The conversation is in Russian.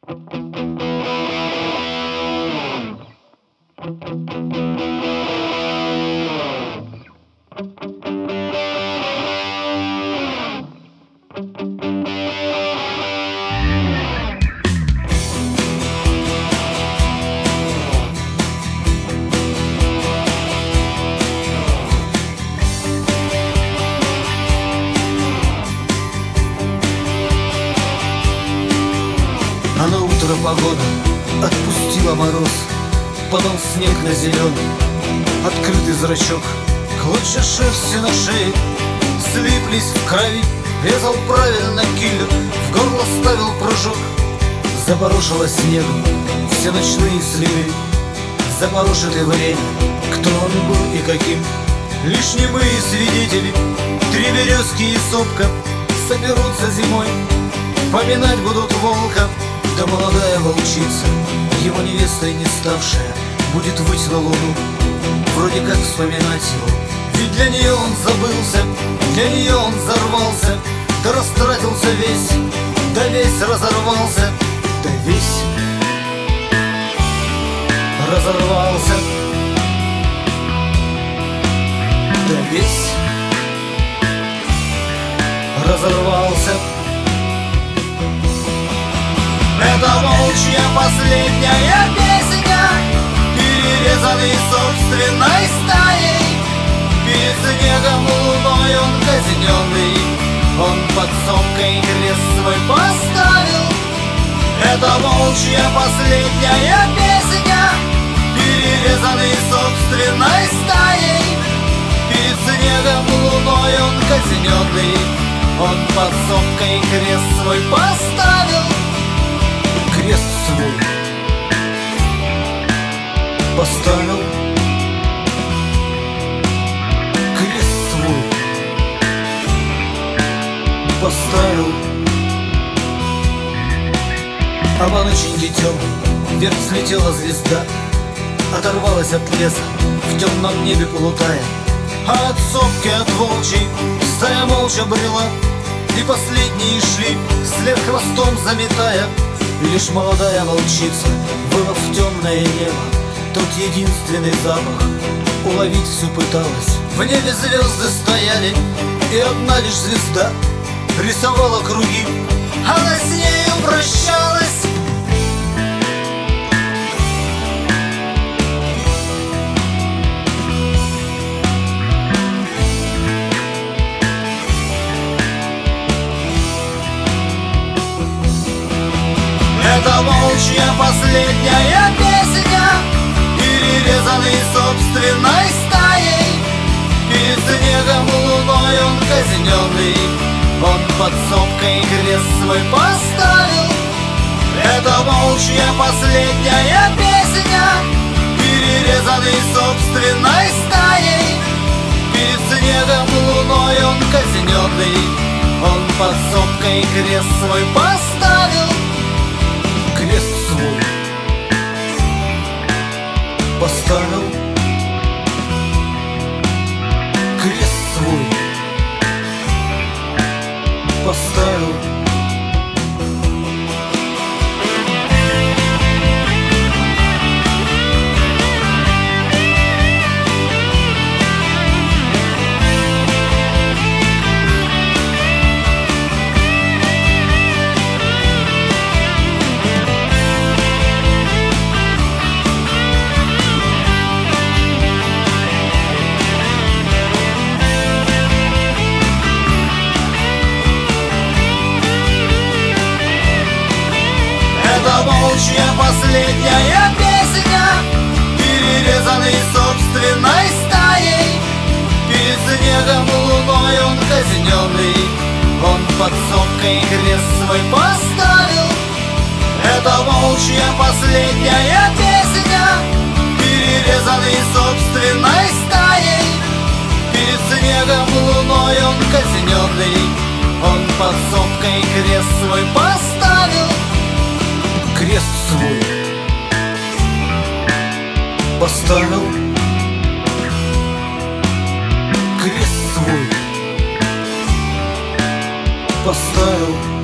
А на утро погода отпустила мороз, падал снег на зеленый, открытый зрачок, клочья шерсти на шее слиплись в крови. Резал правильно киллер, в горло ставил прыжок. Запорошило снегом все ночные следы, запорошит и время, кто он был и каким. Лишь немые свидетели, три березки и сопка, соберутся зимой, поминать будут волка. Да молодая волчица, его невестой не ставшая, будет выть на луну, вроде как вспоминать его. Ведь для нее он забылся, для нее он взорвался, да растратился весь, да весь разорвался, да весь разорвался, да весь разорвался. Это волчья последняя песня, перерезанный собственной стаей. Перед снегом луной он казненный, он под сомкой крест свой поставил. Это волчья последняя песня, перерезанный собственной стаей. Перед снегом луной он казненный, он под сомкой крест свой поставил. Крест свой поставил, крест свой поставил. А по ноченьке темной вверх слетела звезда, оторвалась от леса в темном небе полутая. А от сопки, от волчьей стая молча брела, и последние шли вслед хвостом заметая. И лишь молодая волчица выла в темное небо, тот единственный запах уловить все пыталась. В небе звезды стояли, и одна лишь звезда рисовала круги, она с нею прощалась. Это волчья последняя песня, перерезанный собственной стаей. Перед снегом луной он казненный, он под сомкой крест свой поставил. Это волчья последняя песня, перерезанный собственной стаей. Перед снегом луной он казненный, он под сомкой крест свой поставил. Крест свой поставил, крест свой поставил. Это волчья последняя песня, перерезанный собственной стаей. Перед снегом луной он казненный, он под сомкой крест свой поставил. Это волчья последняя песня, перерезанный собственной стаей. Перед снегом луной он казненный, он под сомкой крест свой поставил. Крест свой поставил, крест свой поставил.